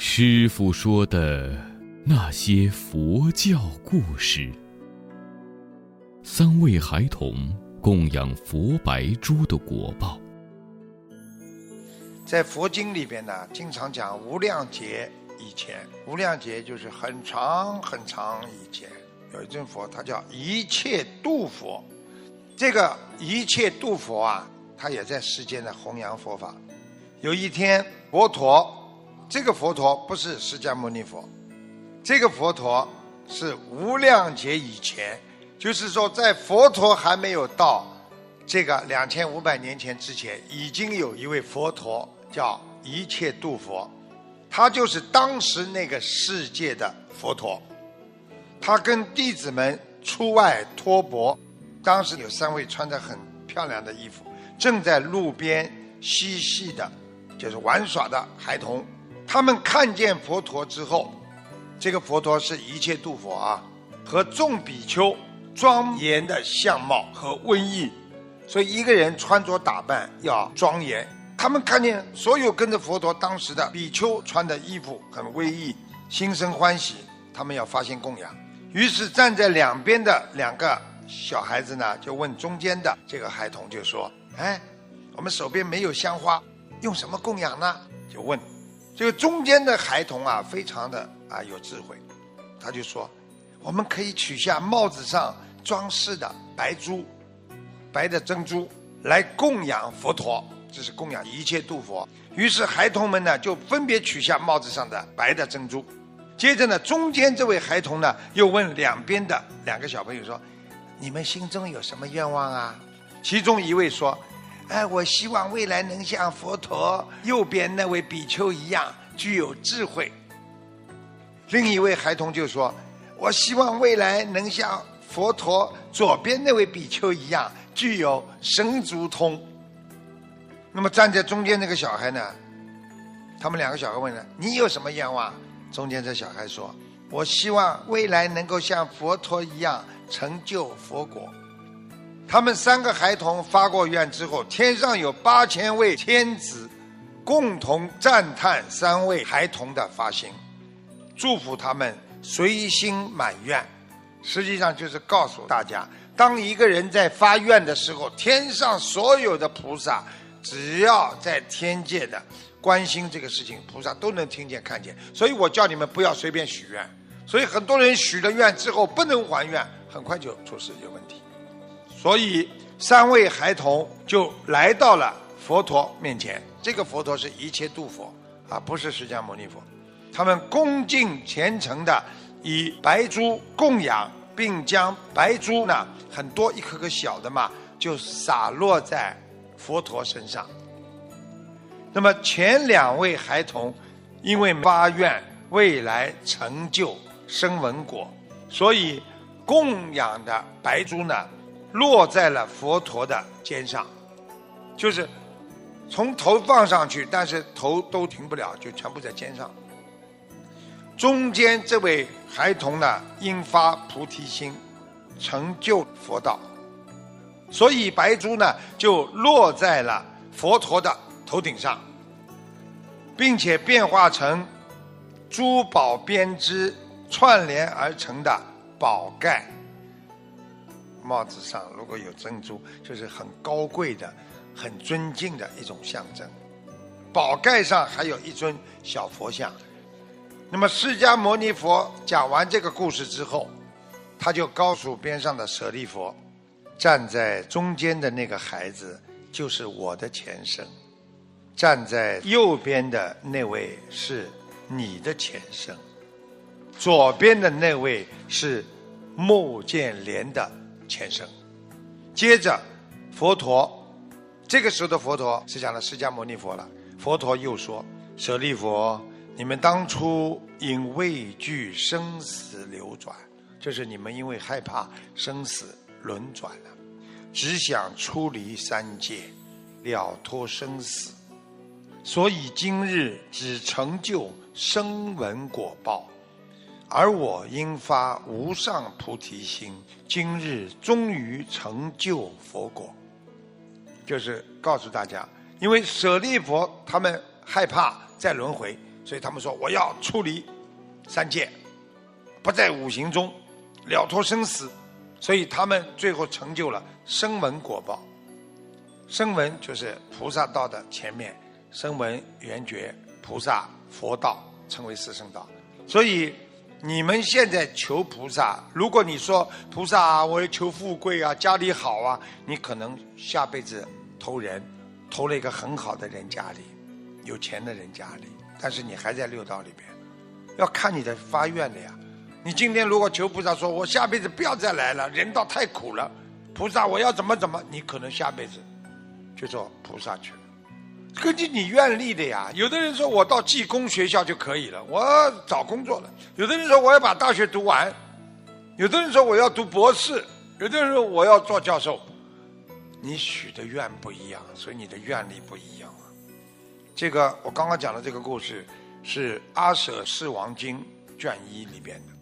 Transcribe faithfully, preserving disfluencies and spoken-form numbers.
师父说的那些佛教故事。三位孩童供养佛白猪的果报。 在佛经里边呢，经常讲无量劫以前，无量劫就是很长很长以前，有一尊佛，他叫一切度佛。这个一切度佛啊，他也在世间的弘扬佛法。有一天，佛陀，这个佛陀不是释迦牟尼佛，这个佛陀是无量劫以前，就是说在佛陀还没有到这个两千五百年前之前，已经有一位佛陀叫一切度佛，他就是当时那个世界的佛陀。他跟弟子们出外托钵，当时有三位穿着很漂亮的衣服，正在路边嬉戏的，就是玩耍的孩童。他们看见佛陀之后，这个佛陀是一切度佛啊，和众比丘庄严的相貌和威仪，所以一个人穿着打扮要庄严。他们看见所有跟着佛陀当时的比丘穿的衣服很威仪，心生欢喜，他们要发心供养。于是站在两边的两个小孩子呢，就问中间的这个孩童，就说：哎，我们手边没有香花，用什么供养呢？就问这个中间的孩童啊，非常的啊有智慧，他就说：我们可以取下帽子上装饰的白珠，白的珍珠来供养佛陀，这是供养一切度佛。于是孩童们呢，就分别取下帽子上的白的珍珠。接着呢，中间这位孩童呢，又问两边的两个小朋友说：你们心中有什么愿望啊？其中一位说：哎，我希望未来能像佛陀右边那位比丘一样具有智慧。另一位孩童就说：我希望未来能像佛陀左边那位比丘一样具有神足通。那么站在中间那个小孩呢，他们两个小孩问了：你有什么愿望？中间这小孩说：我希望未来能够像佛陀一样成就佛果。他们三个孩童发过愿之后，天上有八千位天子共同赞叹三位孩童的发心，祝福他们随心满愿。实际上就是告诉大家，当一个人在发愿的时候，天上所有的菩萨只要在天界的关心这个事情，菩萨都能听见看见。所以我叫你们不要随便许愿。所以很多人许了愿之后不能还愿，很快就出事有问题。所以三位孩童就来到了佛陀面前，这个佛陀是一切度佛啊，不是释迦牟尼佛。他们恭敬虔诚的以白珠供养，并将白珠呢，很多一颗颗小的嘛，就洒落在佛陀身上。那么前两位孩童因为发愿未来成就声闻果，所以供养的白珠呢落在了佛陀的肩上，就是从头放上去，但是头都停不了，就全部在肩上。中间这位孩童呢，因发菩提心成就佛道，所以白珠呢就落在了佛陀的头顶上，并且变化成珠宝编织串联而成的宝盖。帽子上如果有珍珠，就是很高贵的、很尊敬的一种象征。宝盖上还有一尊小佛像。那么释迦牟尼佛讲完这个故事之后，他就告诉边上的舍利佛，站在中间的那个孩子就是我的前生，站在右边的那位是你的前生，左边的那位是目犍连的前生。接着佛陀，这个时候的佛陀是讲了释迦牟尼佛了，佛陀又说：舍利佛，你们当初因畏惧生死流转，就是你们因为害怕生死轮转了，只想出离三界，了脱生死，所以今日只成就声闻果报。而我因发无上菩提心，今日终于成就佛果。就是告诉大家，因为舍利佛他们害怕再轮回， 所以他们说我要出离三界，不在五行中，了脱生死，所以他们最后成就了声闻果报。声闻就是菩萨道的前面，声闻缘觉菩萨佛道称为四圣道。所以你们现在求菩萨，如果你说菩萨啊，我要求富贵啊，家里好啊，你可能下辈子投人，投了一个很好的人家里，有钱的人家里，但是你还在六道里边，要看你的发愿的呀。你今天如果求菩萨说我下辈子不要再来了，人道太苦了，菩萨我要怎么怎么，你可能下辈子就做菩萨去了，根据你愿力的呀。有的人说我到技工学校就可以了，我找工作了；有的人说我要把大学读完；有的人说我要读博士；有的人说我要做教授。你许的愿不一样，所以你的愿力不一样啊。这个我刚刚讲的这个故事是《阿舍世王经》卷一里边的。